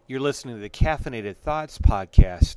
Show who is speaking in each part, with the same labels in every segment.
Speaker 1: You're listening to the Caffeinated Thoughts podcast.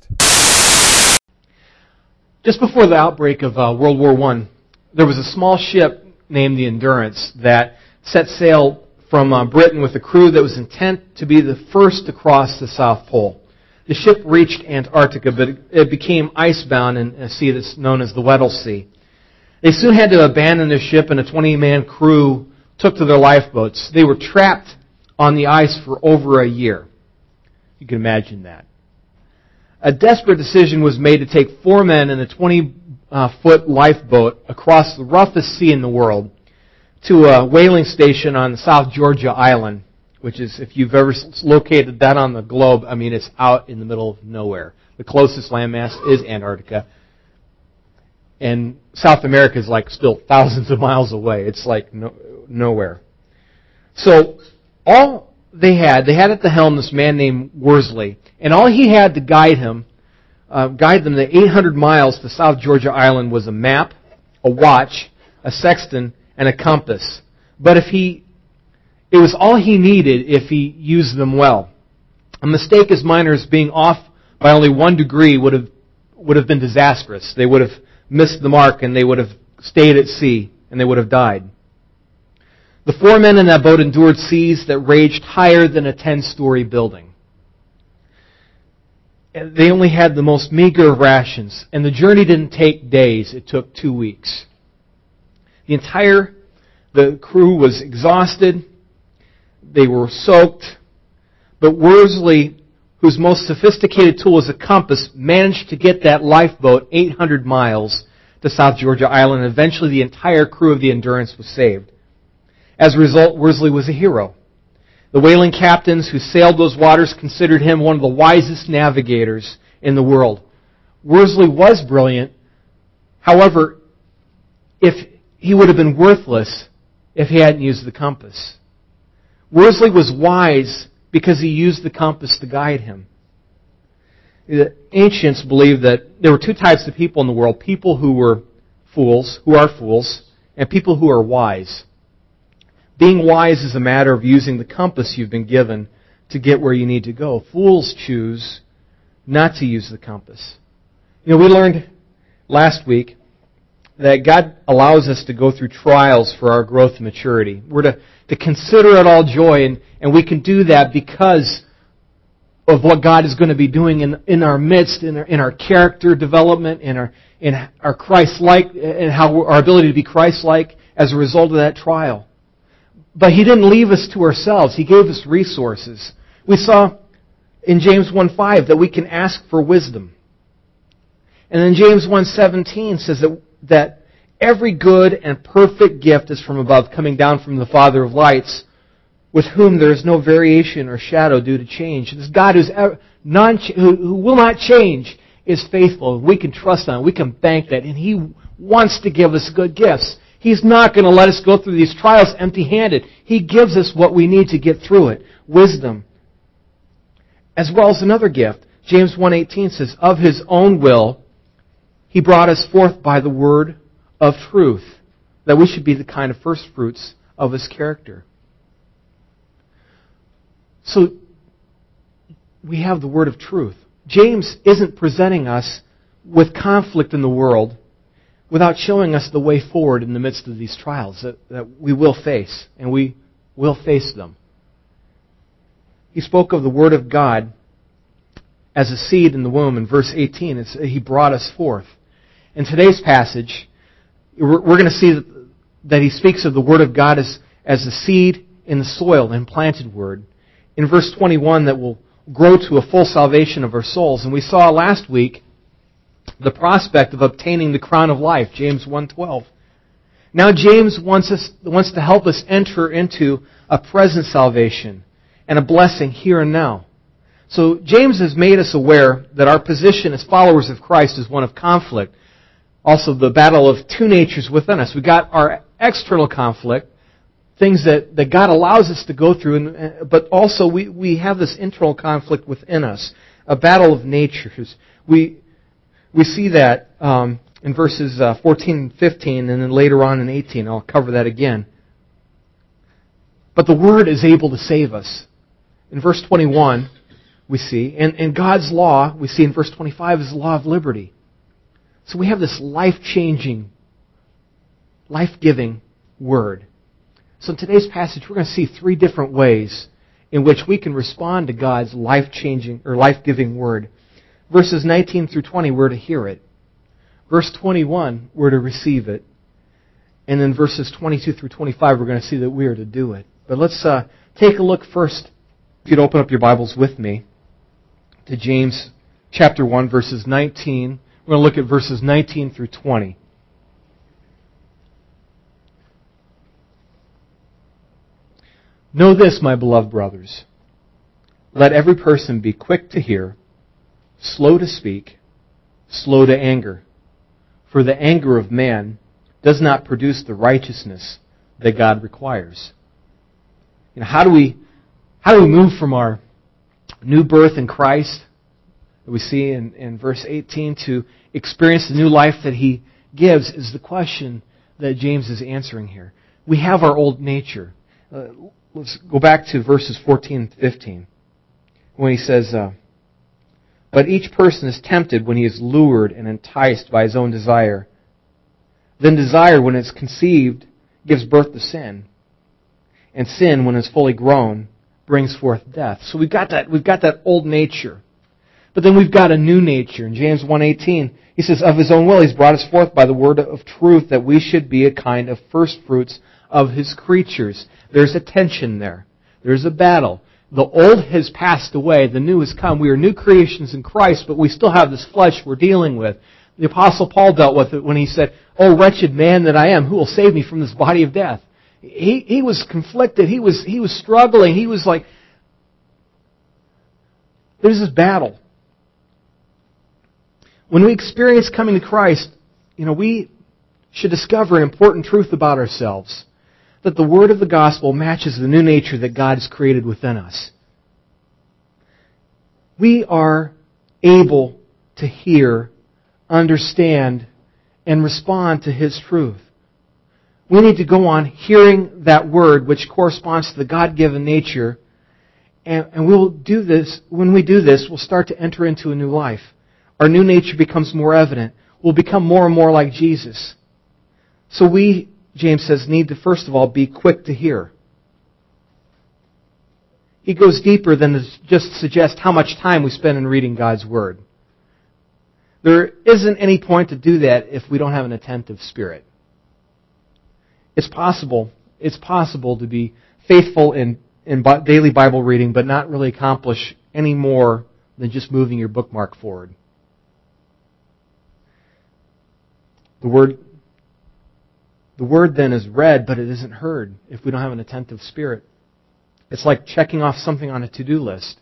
Speaker 2: Just before the outbreak of World War I, there was a small ship named the Endurance that set sail from Britain with a crew that was intent to be the first to cross the South Pole. The ship reached Antarctica, but it became icebound in a sea that's known as the Weddell Sea. They soon had to abandon the ship, and a 20-man crew took to their lifeboats. They were trapped on the ice for over a year. You can imagine that. A desperate decision was made to take 4 men in a 20-foot lifeboat across the roughest sea in the world to a whaling station on South Georgia Island, which is, if you've ever located that on the globe, it's out in the middle of nowhere. The closest landmass is Antarctica. And South America is still thousands of miles away. It's nowhere. So all they had at the helm this man named Worsley, and all he had to guide them the 800 miles to South Georgia Island was a map, a watch, a sextant, and a compass. But it was all he needed if he used them well. A mistake as minor as being off by only 1 degree would have been disastrous. They would have missed the mark, and they would have stayed at sea, and they would have died. The 4 men in that boat endured seas that raged higher than a 10-story building. They only had the most meager of rations, and the journey didn't take days. It took 2 weeks. The crew was exhausted. They were soaked. But Worsley, whose most sophisticated tool was a compass, managed to get that lifeboat 800 miles to South Georgia Island. And eventually the entire crew of the Endurance was saved. As a result, Worsley was a hero. The whaling captains who sailed those waters considered him one of the wisest navigators in the world. Worsley was brilliant. However, he would have been worthless if he hadn't used the compass. Worsley was wise because he used the compass to guide him. The ancients believed that there were 2 types of people in the world: people who are fools, and people who are wise. Being wise is a matter of using the compass you've been given to get where you need to go. Fools choose not to use the compass. We learned last week that God allows us to go through trials for our growth and maturity. We're to consider it all joy, and we can do that because of what God is going to be doing in our midst, in our character development, in our Christ-like, and our ability to be Christ-like as a result of that trial. But He didn't leave us to ourselves. He gave us resources. We saw in James 1:5 that we can ask for wisdom. And then James 1:17 says that every good and perfect gift is from above, coming down from the Father of lights, with whom there is no variation or shadow due to change. This God who will not change is faithful. We can trust on Him. We can bank that. And He wants to give us good gifts. He's not going to let us go through these trials empty-handed. He gives us what we need to get through it. Wisdom. As well as another gift. James 1:18 says, of His own will, He brought us forth by the word of truth. That we should be the kind of first fruits of His character. So, we have the word of truth. James isn't presenting us with conflict in the world without showing us the way forward in the midst of these trials that we will face, and we will face them. He spoke of the Word of God as a seed in the womb. In verse 18, He brought us forth. In today's passage, we're going to see that He speaks of the Word of God as a seed in the soil, an implanted Word. In verse 21, that will grow to a full salvation of our souls. And we saw last week the prospect of obtaining the crown of life, James 1:12. Now James wants to help us enter into a present salvation and a blessing here and now. So James has made us aware that our position as followers of Christ is one of conflict. Also the battle of 2 natures within us. We got our external conflict, things that God allows us to go through, but also we have this internal conflict within us, a battle of natures. We see that in verses 14 and 15, and then later on in 18. I'll cover that again. But the Word is able to save us. In verse 21, we see. And God's law, we see in verse 25, is the law of liberty. So we have this life-changing, life-giving Word. So in today's passage, we're going to see three different ways in which we can respond to God's life-changing or life-giving Word. Verses 19 through 20, we're to hear it. Verse 21, we're to receive it. And then verses 22 through 25, we're going to see that we are to do it. But let's take a look first, if you'd open up your Bibles with me, to James chapter 1, verses 19. We're going to look at verses 19 through 20. Know this, my beloved brothers. Let every person be quick to hear, slow to speak, slow to anger. For the anger of man does not produce the righteousness that God requires. You know, how do we move from our new birth in Christ, that we see in verse 18, to experience the new life that He gives, is the question that James is answering here. We have our old nature. Let's go back to verses 14 and 15, when he says, but each person is tempted when he is lured and enticed by his own desire. Then desire, when it's conceived, gives birth to sin. And sin, when it's fully grown, brings forth death. So we've got that old nature. But then we've got a new nature. In James 1:18, he says, of His own will He's brought us forth by the word of truth, that we should be a kind of first fruits of His creatures. There's a tension there. There's a battle. The old has passed away. The new has come. We are new creations in Christ, but we still have this flesh we're dealing with. The Apostle Paul dealt with it when he said, "O wretched man that I am, who will save me from this body of death?" He was conflicted. He was struggling. He was like, there's this battle. When we experience coming to Christ, we should discover an important truth about ourselves. That the word of the gospel matches the new nature that God has created within us. We are able to hear, understand, and respond to His truth. We need to go on hearing that word which corresponds to the God-given nature, and we'll do this. When we do this, we'll start to enter into a new life. Our new nature becomes more evident. We'll become more and more like Jesus. So we, James says, need to first of all be quick to hear. He goes deeper than to just suggest how much time we spend in reading God's Word. There isn't any point to do that if we don't have an attentive spirit. It's possible to be faithful in daily Bible reading, but not really accomplish any more than just moving your bookmark forward. The Word then is read, but it isn't heard if we don't have an attentive spirit. It's like checking off something on a to-do list.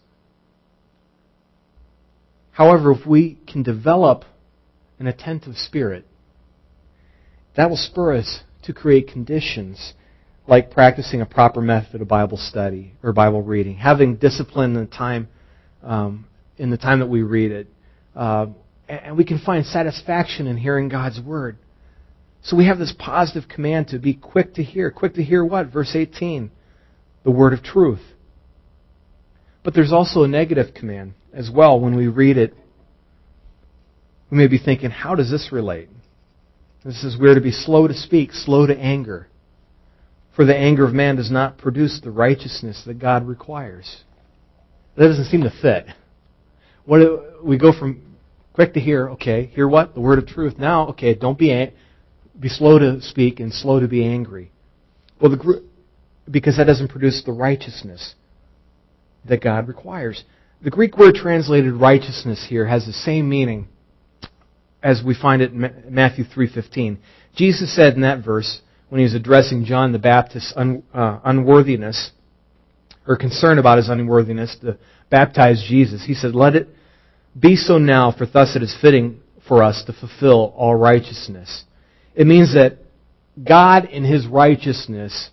Speaker 2: However, if we can develop an attentive spirit, that will spur us to create conditions like practicing a proper method of Bible study or Bible reading, having discipline in the time that we read it, and we can find satisfaction in hearing God's Word. So we have this positive command to be quick to hear. Quick to hear what? Verse 18, the word of truth. But there's also a negative command as well. When we read it, we may be thinking, how does this relate? This is we're to be slow to speak, slow to anger. For the anger of man does not produce the righteousness that God requires. That doesn't seem to fit. We go from quick to hear, okay, hear what? The word of truth. Now, okay, don't be slow to speak and slow to be angry. Well, because that doesn't produce the righteousness that God requires. The Greek word translated righteousness here has the same meaning as we find it in Matthew 3:15. Jesus said in that verse, when he was addressing John the Baptist's unworthiness, or concern about his unworthiness to baptize Jesus, he said, "Let it be so now, for thus it is fitting for us to fulfill all righteousness." It means that God in His righteousness,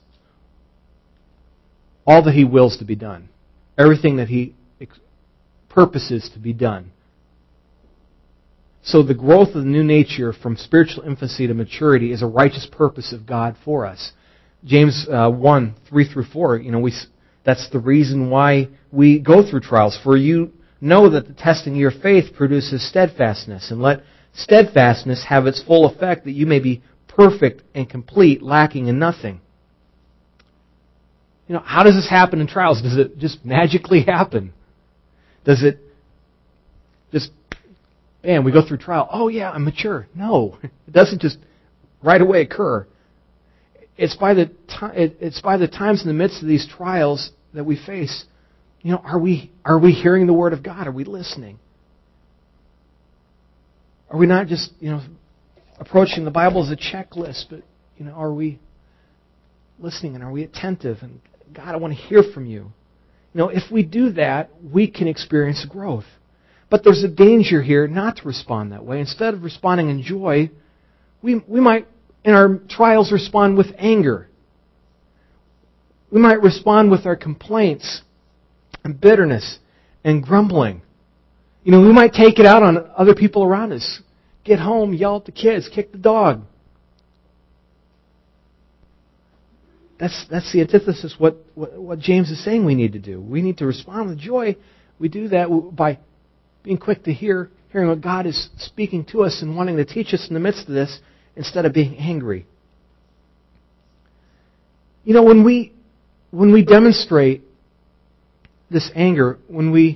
Speaker 2: all that He wills to be done, everything that He purposes to be done. So the growth of the new nature from spiritual infancy to maturity is a righteous purpose of God for us. James 1:3-4, that's the reason why we go through trials. For you Know that the testing of your faith produces steadfastness, and let steadfastness have its full effect, that you may be perfect and complete, lacking in nothing. How does this happen in trials? Does it just magically happen? Does it just, man, we go through trial, oh yeah, I'm mature. No, it doesn't just right away occur. It's by the times in the midst of these trials that we face. Are we hearing the Word of God? Are we listening? Are we not just approaching the Bible as a checklist, but are we listening and are we attentive? And God, I want to hear from you. If we do that, we can experience growth. But there's a danger here not to respond that way. Instead of responding in joy, we might, in our trials, respond with anger. We might respond with our complaints and bitterness and grumbling. We might take it out on other people around us. Get home, yell at the kids, kick the dog. That's the antithesis what James is saying we need to do. We need to respond with joy. We do that by being quick to hearing what God is speaking to us and wanting to teach us in the midst of this, instead of being angry. When we demonstrate this anger, when we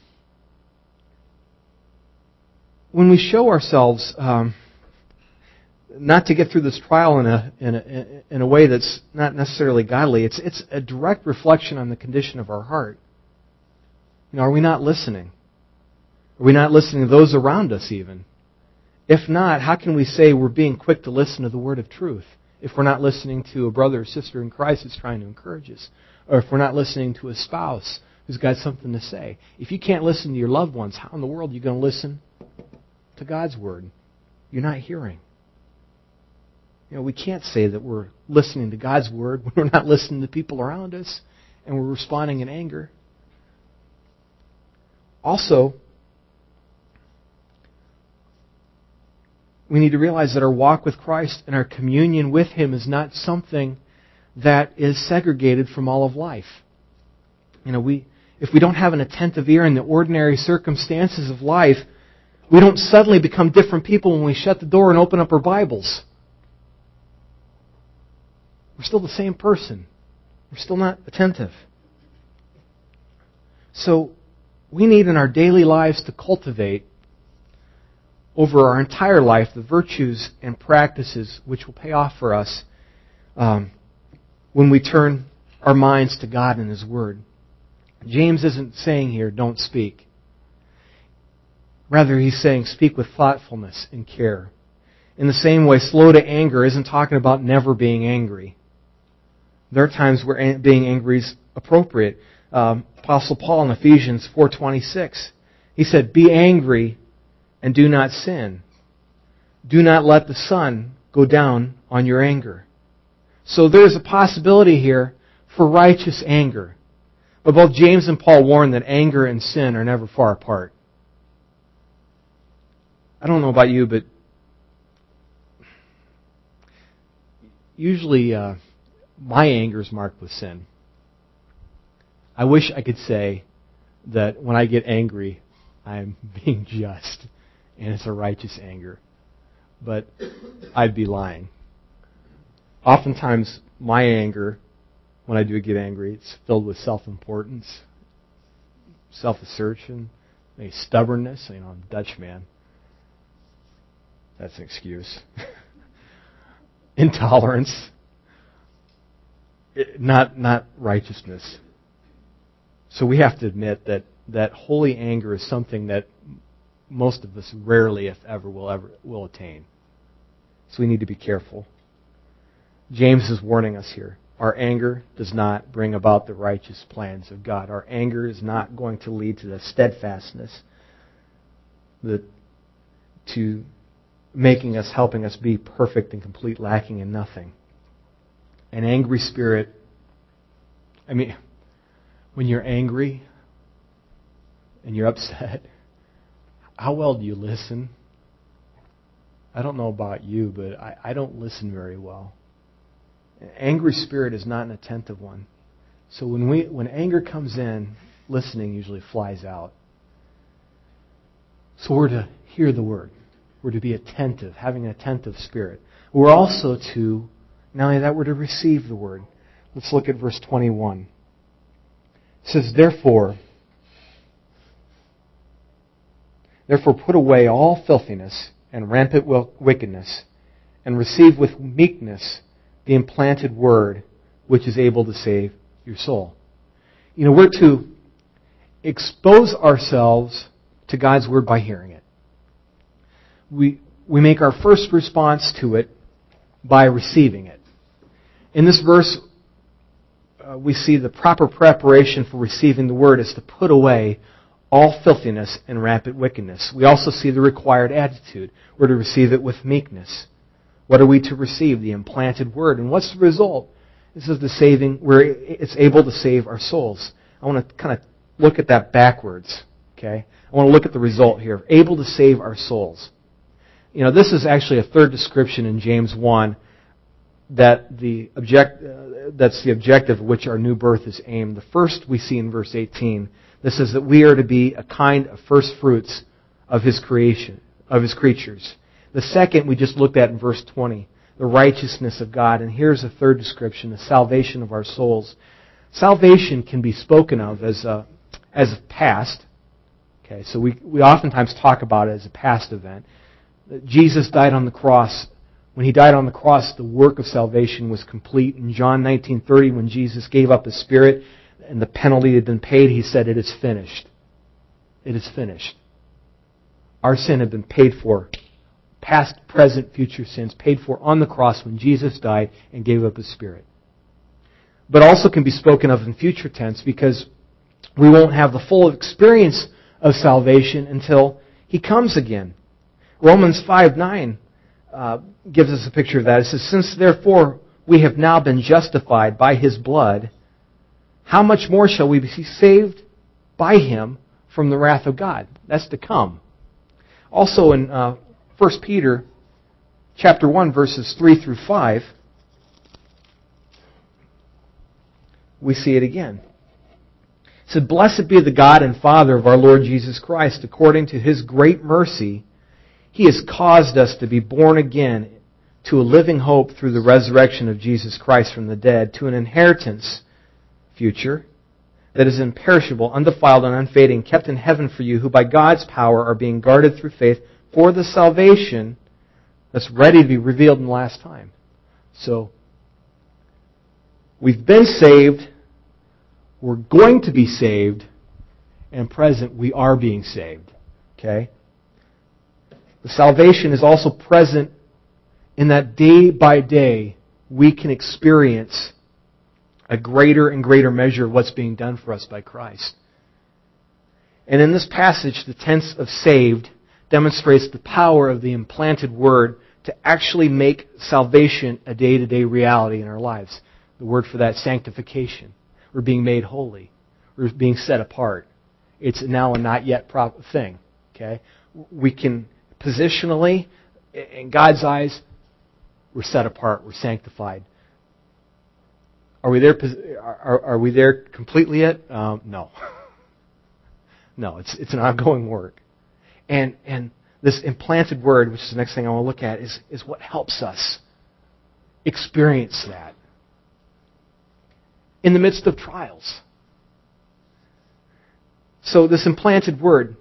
Speaker 2: show ourselves not to get through this trial in a way that's not necessarily godly, it's a direct reflection on the condition of our heart. Are we not listening? Are we not listening to those around us even? If not, how can we say we're being quick to listen to the word of truth if we're not listening to a brother or sister in Christ who's trying to encourage us? Or if we're not listening to a spouse who's got something to say? If you can't listen to your loved ones, how in the world are you going to listen to God's word? You're not hearing. We can't say that we're listening to God's word when we're not listening to people around us and we're responding in anger. Also, we need to realize that our walk with Christ and our communion with Him is not something that is segregated from all of life. If we don't have an attentive ear in the ordinary circumstances of life, we don't suddenly become different people when we shut the door and open up our Bibles. We're still the same person. We're still not attentive. So we need in our daily lives to cultivate over our entire life the virtues and practices which will pay off for us when we turn our minds to God and His Word. James isn't saying here, don't speak. Rather, he's saying, speak with thoughtfulness and care. In the same way, slow to anger isn't talking about never being angry. There are times where being angry is appropriate. Apostle Paul in Ephesians 4:26, he said, be angry and do not sin. Do not let the sun go down on your anger. So there's a possibility here for righteous anger. But both James and Paul warn that anger and sin are never far apart. I don't know about you, but usually my anger is marked with sin. I wish I could say that when I get angry, I'm being just and it's a righteous anger. But I'd be lying. Oftentimes, my anger, when I do get angry, it's filled with self-importance, self-assertion, maybe stubbornness. I'm a Dutch man. That's an excuse. Intolerance. Not righteousness. So we have to admit that holy anger is something that most of us rarely, if ever, will attain. So we need to be careful. James is warning us here. Our anger does not bring about the righteous plans of God. Our anger is not going to lead to the steadfastness to helping us be perfect and complete, lacking in nothing. An angry spirit, when you're angry and you're upset, how well do you listen? I don't know about you, but I don't listen very well. An angry spirit is not an attentive one. So when anger comes in, listening usually flies out. So we're to hear the Word. We're to be attentive, having an attentive spirit. We're also to, not only that, we're to receive the Word. Let's look at verse 21. It says, Therefore put away all filthiness and rampant wickedness, and receive with meekness the implanted Word, which is able to save your soul. We're to expose ourselves to God's Word by hearing it. We make our first response to it by receiving it. In this verse, we see the proper preparation for receiving the Word is to put away all filthiness and rampant wickedness. We also see the required attitude. We're to receive it with meekness. What are we to receive? The implanted Word. And what's the result? This is the saving, where it's able to save our souls. I want to kind of look at that backwards. Okay? I want to look at the result here. Able to save our souls. This is actually a third description in James 1 that's the objective of which our new birth is aimed. The first we see in verse 18. This is that we are to be a kind of first fruits of His creation, of His creatures. The second we just looked at in verse 20, the righteousness of God. And here's a third description, the salvation of our souls. Salvation can be spoken of as a past. Okay, so we oftentimes talk about it as a past event. Jesus died on the cross. When He died on the cross, the work of salvation was complete. In John 19:30, when Jesus gave up His Spirit and the penalty had been paid, He said, "It is finished." It is finished. Our sin had been paid for. Past, present, future sins paid for on the cross when Jesus died and gave up His Spirit. But also can be spoken of in future tense because we won't have the full experience of salvation until He comes again. Romans 5:9 gives us a picture of that. It says, Since therefore we have now been justified by His blood, how much more shall we be saved by Him from the wrath of God? That's to come. Also in 1 Peter chapter 1, verses 3 through 5, we see it again. It said, Blessed be the God and Father of our Lord Jesus Christ. According to His great mercy, He has caused us to be born again to a living hope through the resurrection of Jesus Christ from the dead, to an inheritance future that is imperishable, undefiled, and unfading, kept in heaven for you, who by God's power are being guarded through faith for the salvation that's ready to be revealed in the last time. So, we've been saved, we're going to be saved, and present we are being saved. Okay? The salvation is also present in that day by day we can experience a greater and greater measure of what's being done for us by Christ. And in this passage, the tense of saved demonstrates the power of the implanted Word to actually make salvation a day-to-day reality in our lives. The word for that, sanctification. We're being made holy. We're being set apart. It's now a not yet thing. Okay? We can positionally, in God's eyes, we're set apart. We're sanctified. Are we there? Are we there completely yet? No. No, it's an ongoing work. And this implanted Word, which is the next thing I want to look at, is what helps us experience that in the midst of trials. So this implanted Word,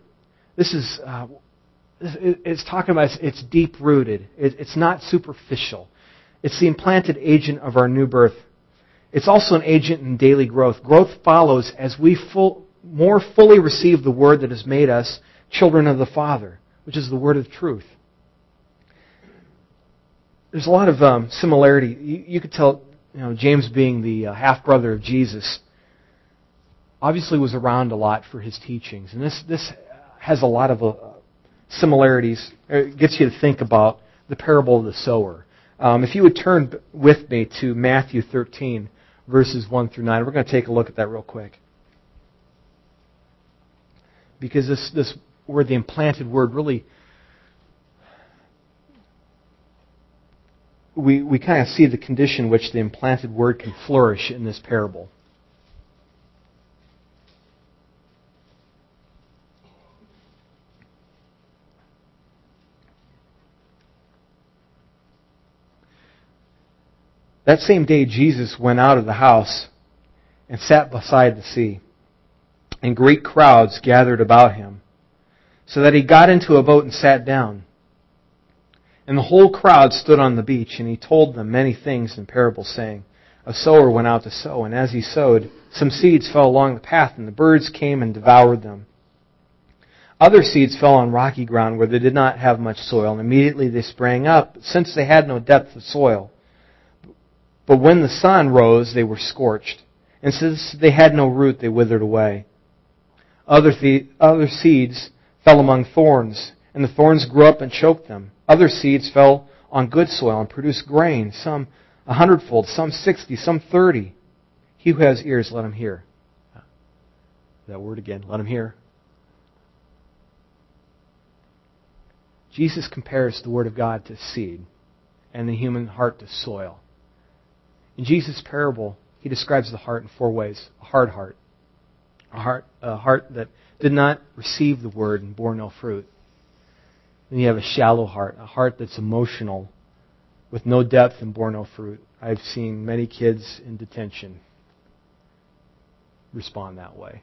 Speaker 2: it's talking about it's deep rooted. It's not superficial. It's the implanted agent of our new birth. It's also an agent in daily growth. Growth follows as we more fully receive the Word that has made us children of the Father, which is the Word of truth. There's a lot of similarity. You could tell, James being the half-brother of Jesus, obviously was around a lot for his teachings. And this has a lot of similarities. It gets you to think about the parable of the sower. If you would turn with me to Matthew 13, verses 1 through 9. We're going to take a look at that real quick. Because this word, the implanted Word, really, we kind of see the condition in which the implanted Word can flourish in this parable. That same day Jesus went out of the house and sat beside the sea, and great crowds gathered about him, so that he got into a boat and sat down. And the whole crowd stood on the beach, and he told them many things in parables, saying, A sower went out to sow, and as he sowed, some seeds fell along the path, and the birds came and devoured them. Other seeds fell on rocky ground where they did not have much soil, and immediately they sprang up, since they had no depth of soil. But when the sun rose, they were scorched, and since they had no root, they withered away. Other seeds fell among thorns, and the thorns grew up and choked them. Other seeds fell on good soil and produced grain, some 100-fold, some 60, some 30. He who has ears, let him hear. That word again, let him hear. Jesus compares the Word of God to seed and the human heart to soil. In Jesus' parable, he describes the heart in 4 ways. A hard heart. A heart that did not receive the Word and bore no fruit. Then you have a shallow heart, a heart that's emotional, with no depth and bore no fruit. I've seen many kids in detention respond that way.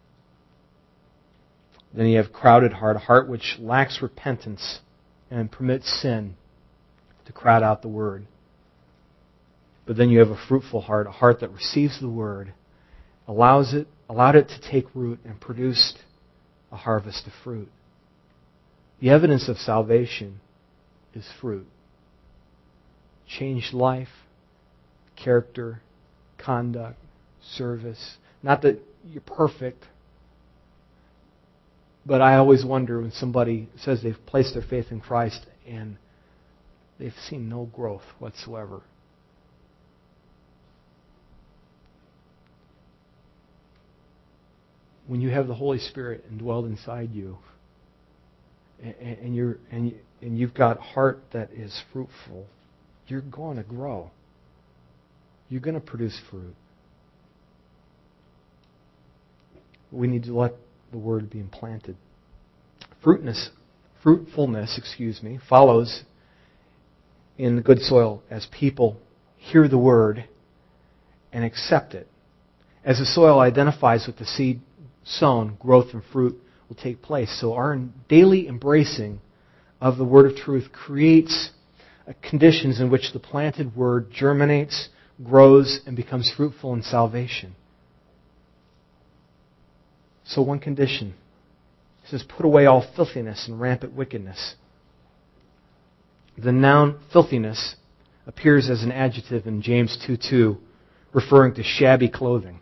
Speaker 2: Then you have crowded heart, a heart which lacks repentance and permits sin to crowd out the Word. But then you have a fruitful heart, a heart that receives the Word, allowed it to take root and produced a harvest of fruit. The evidence of salvation is fruit. Changed life, character, conduct, service. Not that you're perfect, but I always wonder when somebody says they've placed their faith in Christ and they've seen no growth whatsoever. When you have the Holy Spirit indwelled inside you, and you've got a heart that is fruitful, you're going to grow. You're going to produce fruit. We need to let the Word be implanted. Fruitfulness, follows in the good soil as people hear the Word and accept it. As the soil identifies with the seed sown, growth and fruit will take place. So our daily embracing of the Word of truth creates conditions in which the planted Word germinates, grows, and becomes fruitful in salvation. So one condition. It says, put away all filthiness and rampant wickedness. The noun filthiness appears as an adjective in James 2:2, referring to shabby clothing.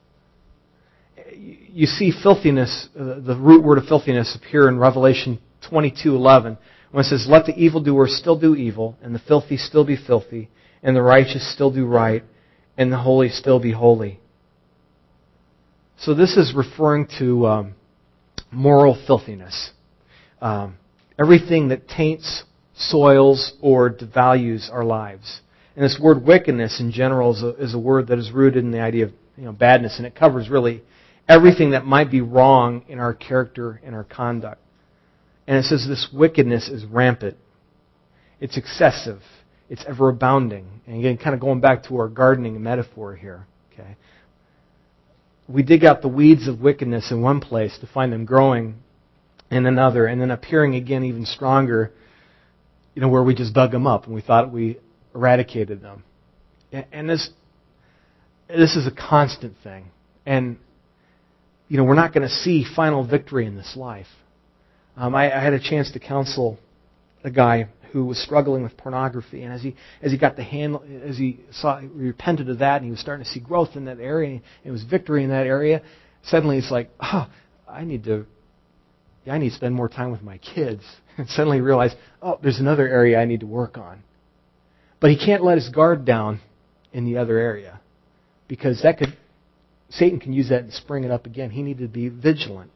Speaker 2: You see filthiness, the root word of filthiness, appear in Revelation 22:11, when it says, Let the evildoer still do evil, and the filthy still be filthy, and the righteous still do right, and the holy still be holy. So this is referring to moral filthiness. Everything that taints, soils, or devalues our lives. And this word wickedness in general is a word that is rooted in the idea of badness, and it covers really everything that might be wrong in our character and our conduct. And it says this wickedness is rampant. It's excessive. It's ever abounding. And again, kind of going back to our gardening metaphor here. Okay, we dig out the weeds of wickedness in one place to find them growing in another, and then appearing again even stronger, where we just dug them up and we thought we eradicated them. And this is a constant thing. And we're not going to see final victory in this life. I had a chance to counsel a guy who was struggling with pornography, and as he got the handle, as he repented of that, and he was starting to see growth in that area, and it was victory in that area. Suddenly, it's like, I need to spend more time with my kids. And suddenly, he realized, there's another area I need to work on. But he can't let his guard down in the other area, because Satan can use that and spring it up again. He needed to be vigilant.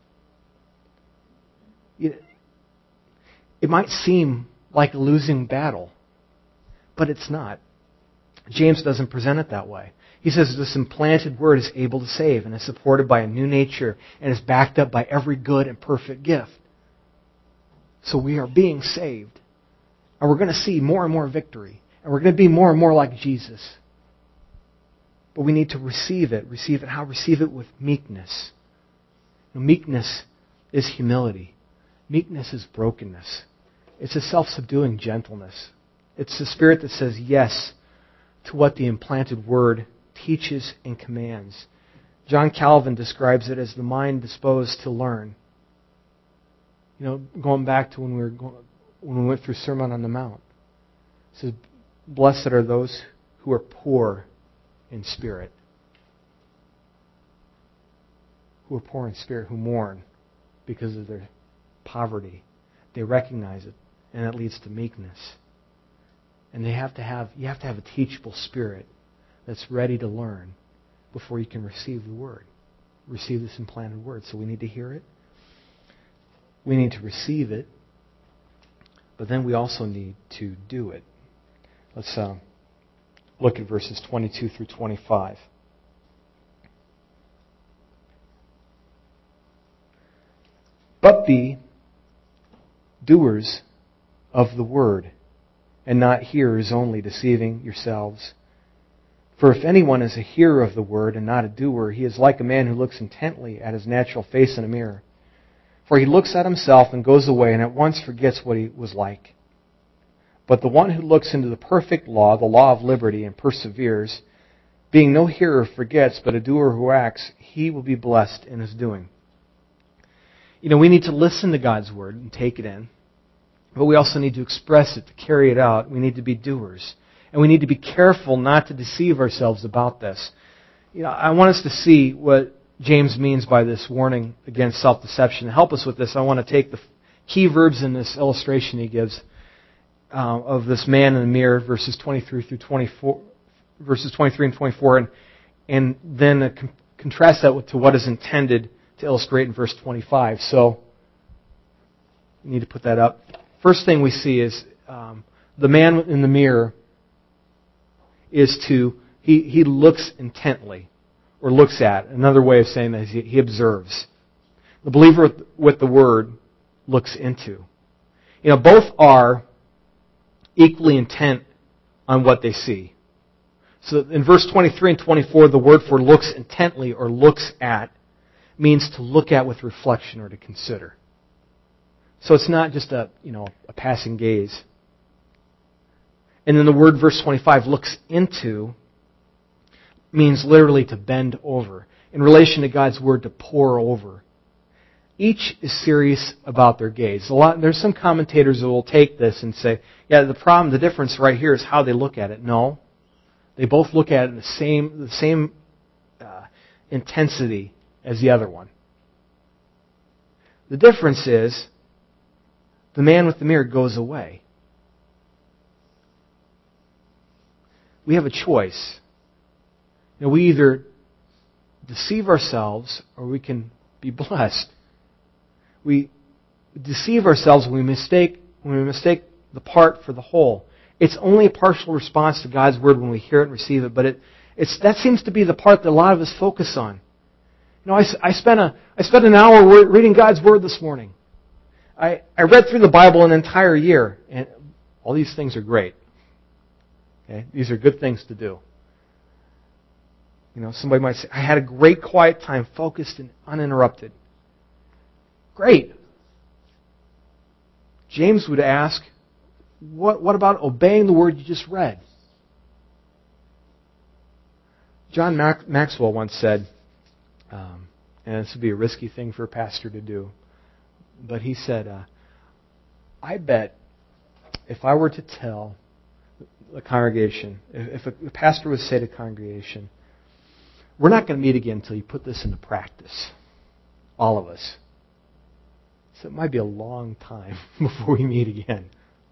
Speaker 2: It might seem like a losing battle, but it's not. James doesn't present it that way. He says this implanted Word is able to save and is supported by a new nature and is backed up by every good and perfect gift. So we are being saved. And we're going to see more and more victory. And we're going to be more and more like Jesus. But we need to receive it. Receive it how? Receive it with meekness. Meekness is humility. Meekness is brokenness. It's a self-subduing gentleness. It's the spirit that says yes to what the implanted word teaches and commands. John Calvin describes it as the mind disposed to learn. Going back to when we went through Sermon on the Mount. It says, "Blessed are those who are poor in spirit." Who are poor in spirit, who mourn because of their poverty. They recognize it, and it leads to meekness. And you have to have a teachable spirit that's ready to learn before you can receive the word. Receive this implanted word. So we need to hear it. We need to receive it. But then we also need to do it. Let's look at verses 22 through 25. But be doers of the word, and not hearers only, deceiving yourselves. For if anyone is a hearer of the word and not a doer, he is like a man who looks intently at his natural face in a mirror. For he looks at himself and goes away and at once forgets what he was like. But the one who looks into the perfect law, the law of liberty, and perseveres, being no hearer forgets, but a doer who acts, he will be blessed in his doing. We need to listen to God's word and take it in. But we also need to express it, to carry it out. We need to be doers. And we need to be careful not to deceive ourselves about this. I want us to see what James means by this warning against self-deception. To help us with this, I want to take the key verbs in this illustration he gives of this man in the mirror, verses 23 through 24, verses 23 and 24, and then contrast that to what is intended to illustrate in verse 25. So, we need to put that up. First thing we see is the man in the mirror is he looks intently, or looks at. Another way of saying that is he observes. The believer with the word looks into. Both are equally intent on what they see. So in verse 23 and 24, the word for looks intently or looks at means to look at with reflection or to consider. So it's not just a passing gaze. And then the word verse 25, looks into, means literally to bend over. In relation to God's word, to pour over. Each is serious about their gaze. There's some commentators that will take this and say, the difference right here is how they look at it. No. They both look at it in the same intensity as the other one. The difference is, the man with the mirror goes away. We have a choice. We either deceive ourselves or we can be blessed. We deceive ourselves when we mistake the part for the whole. It's only a partial response to God's word when we hear it and receive it, but that seems to be the part that a lot of us focus on. I spent an hour reading God's word this morning. I read through the Bible an entire year, and all these things are great. Okay? These are good things to do. Somebody might say, I had a great quiet time, focused and uninterrupted. Great. James would ask, what about obeying the word you just read? John Maxwell once said, and this would be a risky thing for a pastor to do, but he said, I bet if I were to tell the congregation, if a pastor would say to the congregation, we're not going to meet again until you put this into practice, all of us. So it might be a long time before we meet again.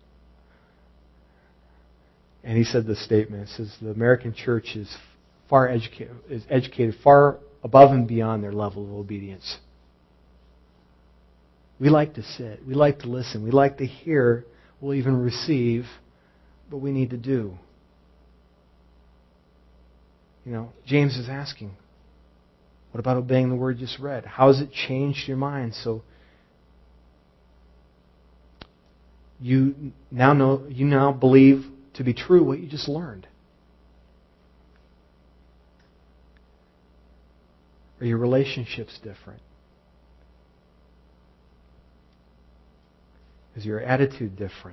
Speaker 2: And he said this statement, it says, the American church is educated far above and beyond their level of obedience. We like to sit. We like to listen. We like to hear. We'll even receive. But we need to do. James is asking, what about obeying the word you just read? How has it changed your mind? So you now believe to be true what you just learned? Are your relationships different? Is your attitude different?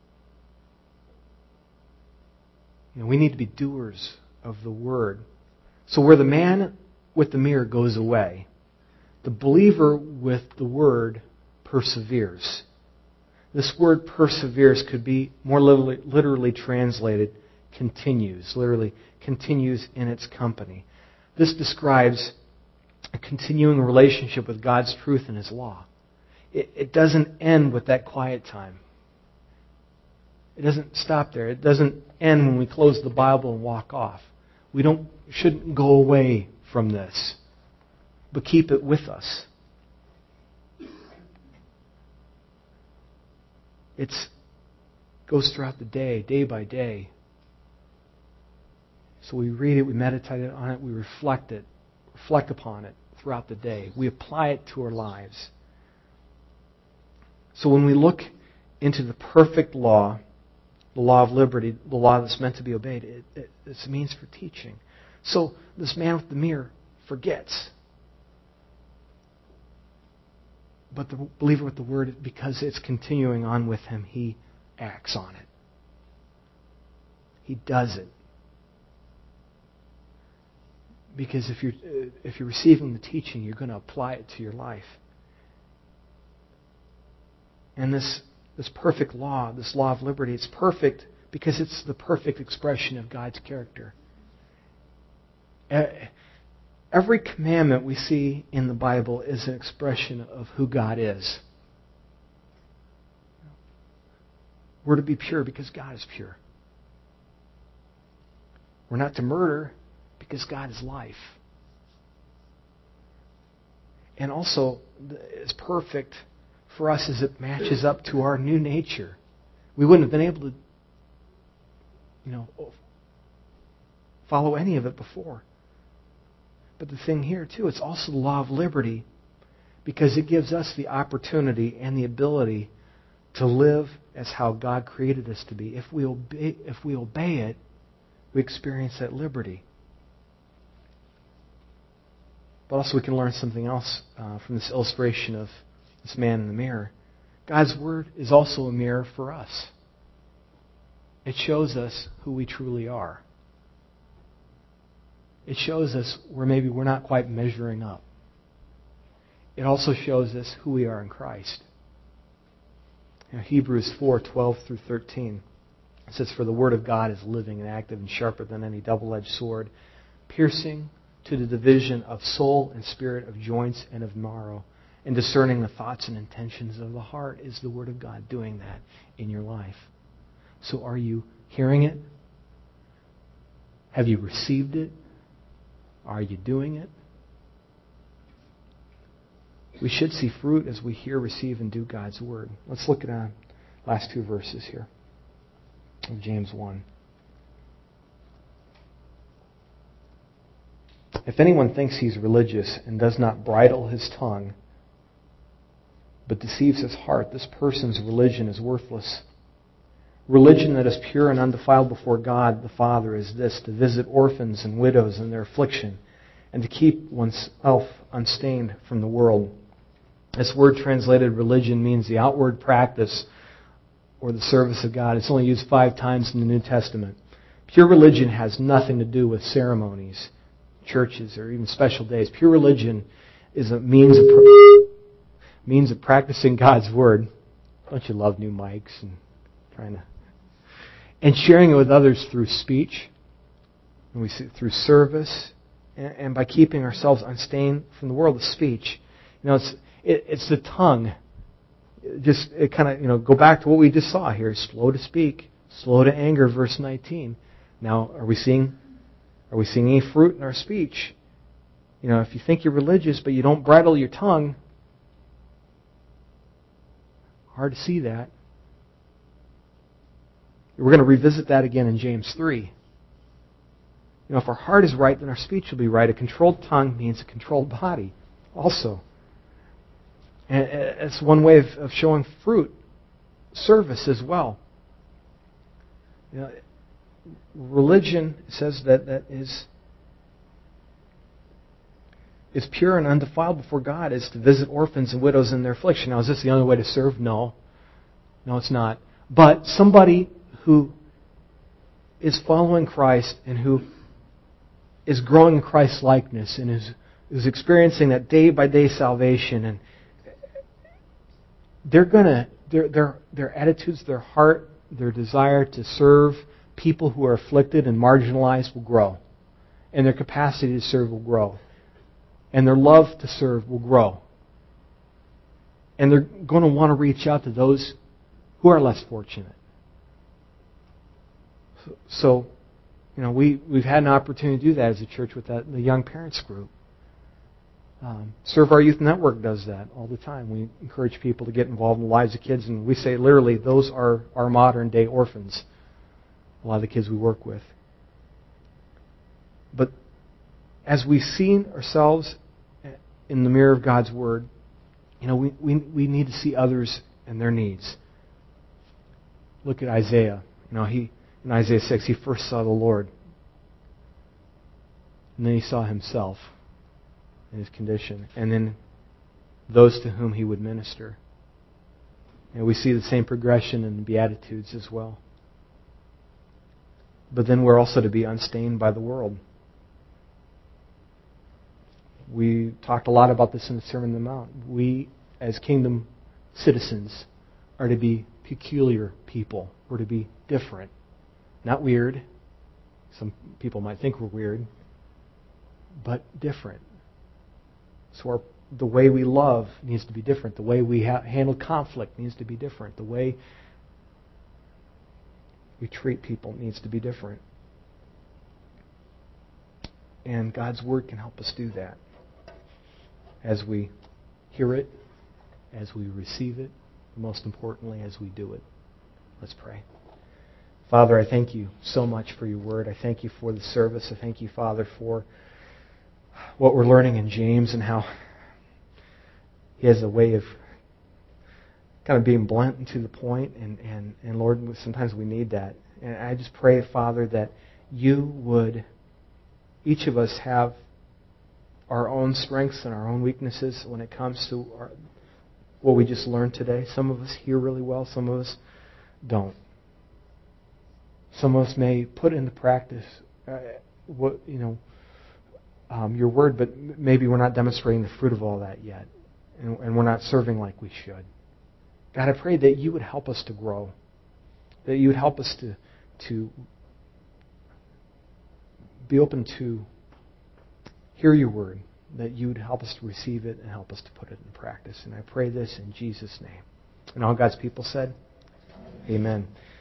Speaker 2: We need to be doers of the Word. So where the man with the mirror goes away, the believer with the Word perseveres. This word perseveres could be more literally translated continues. Literally continues in its company. This describes a continuing relationship with God's truth and His law. It doesn't end with that quiet time. It doesn't stop there. It doesn't end when we close the Bible and walk off. We shouldn't go away from this, but keep it with us. It goes throughout the day by day. So we read it, we meditate on it, we reflect upon it throughout the day. We apply it to our lives. So when we look into the perfect law, the law of liberty, the law that's meant to be obeyed, it's a means for teaching. So this man with the mirror forgets. But the believer with the Word, because it's continuing on with him, he acts on it. He does it. Because if you're receiving the teaching, you're going to apply it to your life. And this perfect law, this law of liberty, it's perfect because it's the perfect expression of God's character. Every commandment we see in the Bible is an expression of who God is. We're to be pure because God is pure. We're not to murder because God is life. And also, it's perfect for us as it matches up to our new nature. We wouldn't have been able to, follow any of it before. But the thing here, too, it's also the law of liberty because it gives us the opportunity and the ability to live as how God created us to be. If we obey it, we experience that liberty. But also we can learn something else from this illustration of this man in the mirror. God's Word is also a mirror for us. It shows us who we truly are. It shows us where maybe we're not quite measuring up. It also shows us who we are in Christ. Hebrews 4:12-13 says, "For the Word of God is living and active and sharper than any double-edged sword, piercing to the division of soul and spirit, of joints and of marrow, and discerning the thoughts and intentions of the heart." Is the Word of God doing that in your life? So are you hearing it? Have you received it? Are you doing it? We should see fruit as we hear, receive, and do God's Word. Let's look at the last two verses here of James 1. "If anyone thinks he's religious and does not bridle his tongue, but deceives his heart, this person's religion is worthless. Religion that is pure and undefiled before God the Father is this: to visit orphans and widows in their affliction, and to keep oneself unstained from the world." This word translated religion means the outward practice or the service of God. It's only used 5 times in the New Testament. Pure religion has nothing to do with ceremonies, churches, or even special days. Pure religion is a means of practicing God's Word. Don't you love new mics and sharing it with others through speech, and we see through service, and by keeping ourselves unstained from the world of speech. It's the tongue. Go back to what we just saw here: slow to speak, slow to anger. Verse 19. Now, are we seeing any fruit in our speech? If you think you're religious but you don't bridle your tongue, hard to see that. We're going to revisit that again in James 3. If our heart is right, then our speech will be right. A controlled tongue means a controlled body also. And it's one way of showing fruit, service as well. religion says that is pure and undefiled before God is to visit orphans and widows in their affliction. Now, is this the only way to serve? No. No, it's not. But somebody who is following Christ and who is growing in Christ's likeness and is experiencing that day-by-day salvation, and their attitudes, their heart, their desire to serve people who are afflicted and marginalized will grow. And their capacity to serve will grow. And their love to serve will grow. And they're going to want to reach out to those who are less fortunate. So, we've had an opportunity to do that as a church with the young parents group. Serve Our Youth Network does that all the time. We encourage people to get involved in the lives of kids, and we say literally those are our modern day orphans. A lot of the kids we work with. But as we see ourselves in the mirror of God's Word, we need to see others and their needs. Look at Isaiah. In Isaiah 6, he first saw the Lord. And then he saw himself and his condition. And then those to whom he would minister. And we see the same progression in the Beatitudes as well. But then we're also to be unstained by the world. We talked a lot about this in the Sermon on the Mount. We, as kingdom citizens, are to be peculiar people. We're to be different. Not weird. Some people might think we're weird. But different. So the way we love needs to be different. The way we handle conflict needs to be different. The way we treat people needs to be different. And God's Word can help us do that. As we hear it, as we receive it, most importantly, as we do it. Let's pray. Father, I thank you so much for your Word. I thank you for the service. I thank you, Father, for what we're learning in James and how he has a way of kind of being blunt and to the point. And Lord, sometimes we need that. And I just pray, Father, that you would, each of us have our own strengths and our own weaknesses when it comes to what we just learned today. Some of us hear really well, some of us don't. Some of us may put into practice your Word, but maybe we're not demonstrating the fruit of all that yet, and we're not serving like we should. God, I pray that you would help us to grow, that you would help us to be open to hear your Word, that you would help us to receive it and help us to put it in practice. And I pray this in Jesus' name. And all God's people said, Amen.